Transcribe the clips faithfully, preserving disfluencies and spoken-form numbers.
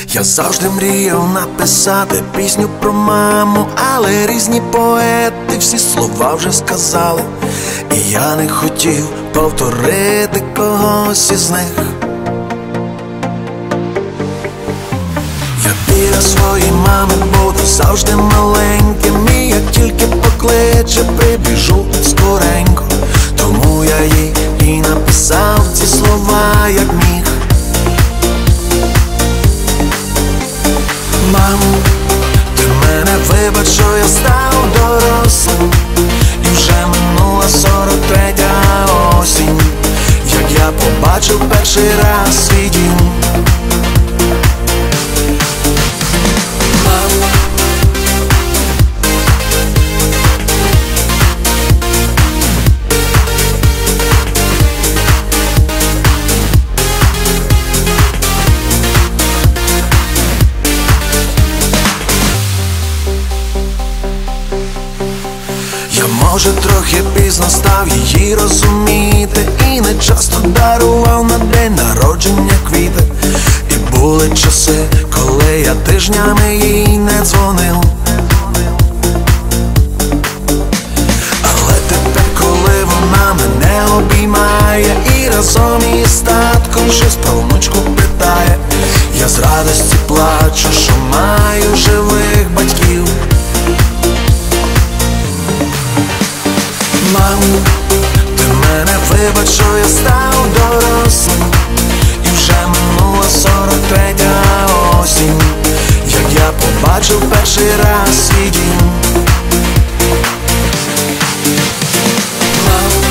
Я завжди мріяв написати пісню про маму, але різні поети всі слова вже сказали, і я не хотів повторити когось із них. Я біля своєї мами буду завжди маленьким, і як тільки покличе, прибіжу скоренько. Тому я їй і написав ці слова, як міг. Мамо, ти мене вибач, що я став дорослим, і вже минула сорок третя осінь, як я побачив перший раз свій дім. Мамо, я, може, трохи пізно став її розуміти, і не часто дарував на день народження квіти. І були часи, коли я тижнями їй не дзвонив. Але тепер, коли вона мене обіймає і разом із татком щось про внучку питає, я з радості плачу, що маю живих батьків. Мамо, ти мене вибач, що я став дорослим, і вже минула сорок третя осінь, як я побачив перший раз свій дім. Мамо,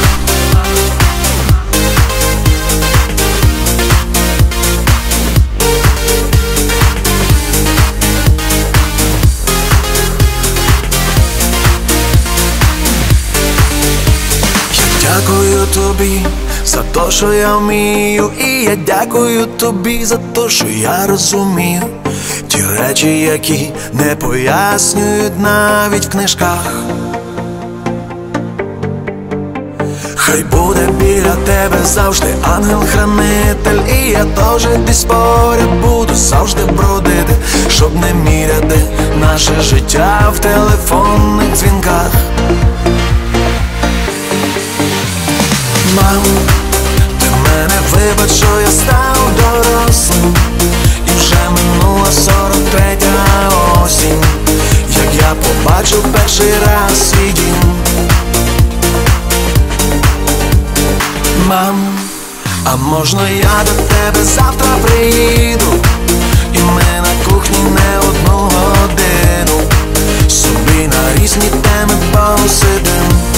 дякую тобі за те, що я вмію, і я дякую тобі за те, що я розумію ті речі, які не пояснюють навіть в книжках. Хай буде біля тебе завжди ангел-хранитель, і я теж десь поряд буду завжди бродити, щоб не міряти наше життя в телефонних дзвінках. Мамо, ти мене вибач, що я став дорослим, і вже минула сорок третя осінь, як я побачив перший раз свій дім. Мамо, а можна я до тебе завтра приїду, і ми на кухні не одну годину собі на різні теми посидим.